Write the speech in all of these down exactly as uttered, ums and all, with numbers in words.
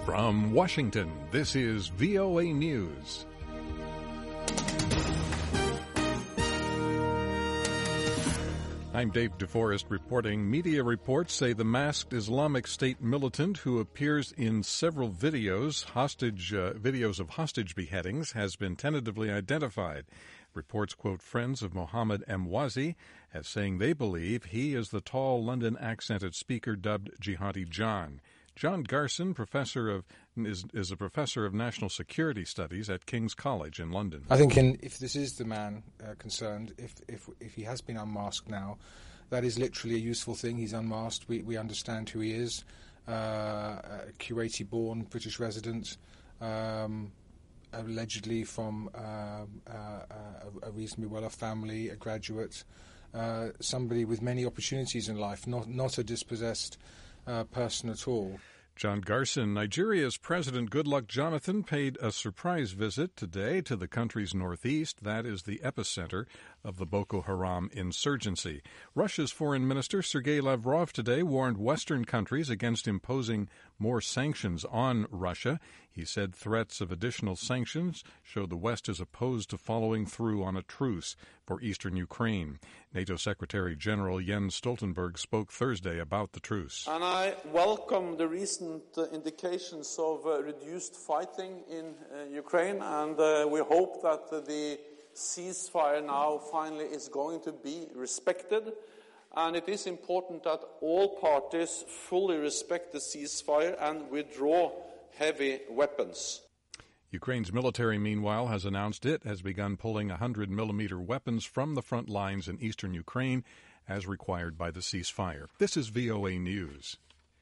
From Washington, this is V O A News. I'm Dave DeForest reporting. Media reports say the masked Islamic State militant who appears in several videos, hostage uh, videos of hostage beheadings, has been tentatively identified. Reports quote friends of Mohammed Emwazi as saying they believe he is the tall London-accented speaker dubbed Jihadi John. John Garson, professor of is, is a professor of national security studies at King's College in London. I think in, if this is the man uh, concerned, if, if if he has been unmasked now, that is literally a useful thing. He's unmasked. We we understand who he is. Uh, a Kuwaiti-born British resident, um, allegedly from uh, uh, a, a reasonably well-off family, a graduate, uh, somebody with many opportunities in life, not not a dispossessed Uh, person at all. John Garson. Nigeria's President Goodluck Jonathan paid a surprise visit today to the country's northeast. That is the epicenter of the Boko Haram insurgency. Russia's Foreign Minister Sergei Lavrov today warned Western countries against imposing more sanctions on Russia. He said threats of additional sanctions show the West is opposed to following through on a truce for eastern Ukraine. NATO Secretary General Jens Stoltenberg spoke Thursday about the truce. And I welcome the recent uh, indications of uh, reduced fighting in uh, Ukraine, and uh, we hope that uh, the ceasefire now finally is going to be respected. And it is important that all parties fully respect the ceasefire and withdraw heavy weapons. Ukraine's military, meanwhile, has announced it has begun pulling one hundred millimeter weapons from the front lines in eastern Ukraine as required by the ceasefire. This is V O A News.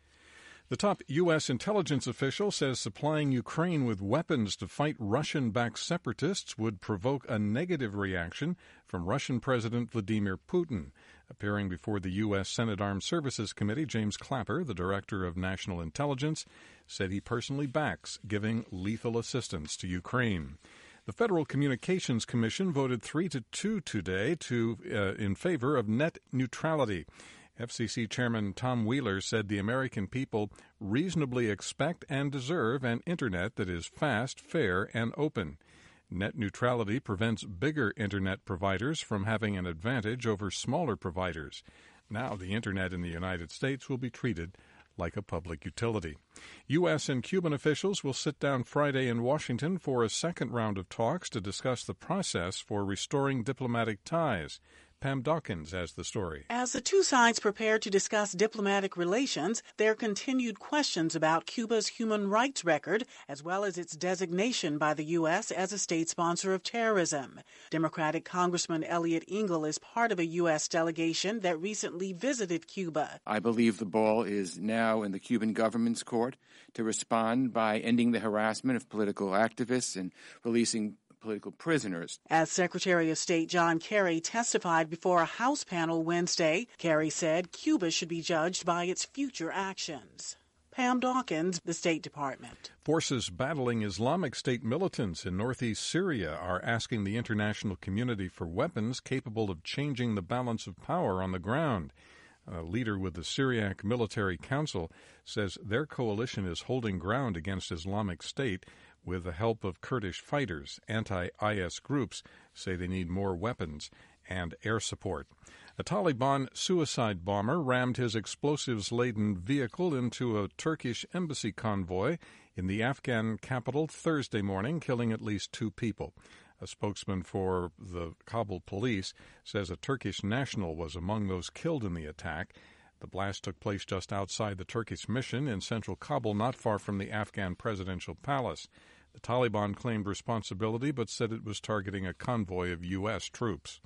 The top U S intelligence official says supplying Ukraine with weapons to fight Russian-backed separatists would provoke a negative reaction from Russian President Vladimir Putin. Appearing before the U S Senate Armed Services Committee, James Clapper, the Director of National Intelligence, said he personally backs giving lethal assistance to Ukraine. The Federal Communications Commission voted three to two today to uh, in favor of net neutrality. F C C Chairman Tom Wheeler said the American people reasonably expect and deserve an Internet that is fast, fair, and open. Net neutrality prevents bigger Internet providers from having an advantage over smaller providers. Now the Internet in the United States will be treated like a public utility. U S and Cuban officials will sit down Friday in Washington for a second round of talks to discuss the process for restoring diplomatic ties. Pam Dawkins has the story. As the two sides prepare to discuss diplomatic relations, there are continued questions about Cuba's human rights record, as well as its designation by the U S as a state sponsor of terrorism. Democratic Congressman Eliot Engel is part of a U S delegation that recently visited Cuba. I believe the ball is now in the Cuban government's court to respond by ending the harassment of political activists and releasing political prisoners. As Secretary of State John Kerry testified before a House panel Wednesday, Kerry said Cuba should be judged by its future actions. Pam Dawkins, the State Department. Forces battling Islamic State militants in northeast Syria are asking the international community for weapons capable of changing the balance of power on the ground. A leader with the Syriac Military Council says their coalition is holding ground against Islamic State with the help of Kurdish fighters. Anti-I S groups say they need more weapons and air support. A Taliban suicide bomber rammed his explosives-laden vehicle into a Turkish embassy convoy in the Afghan capital Thursday morning, killing at least two people. A spokesman for the Kabul police says a Turkish national was among those killed in the attack. The blast took place just outside the Turkish mission in central Kabul, not far from the Afghan presidential palace. The Taliban claimed responsibility but said it was targeting a convoy of U S troops.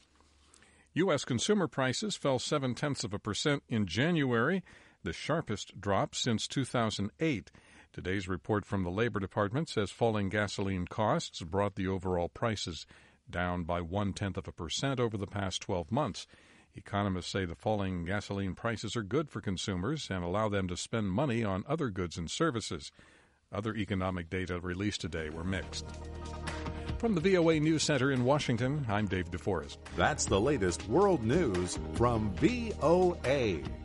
U S consumer prices fell seven-tenths of a percent in January, the sharpest drop since two thousand eight. Today's report from the Labor Department says falling gasoline costs brought the overall prices down by one-tenth of a percent over the past twelve months. Economists say the falling gasoline prices are good for consumers and allow them to spend money on other goods and services. Other economic data released today were mixed. From the V O A News Center in Washington, I'm Dave DeForest. That's the latest world news from V O A.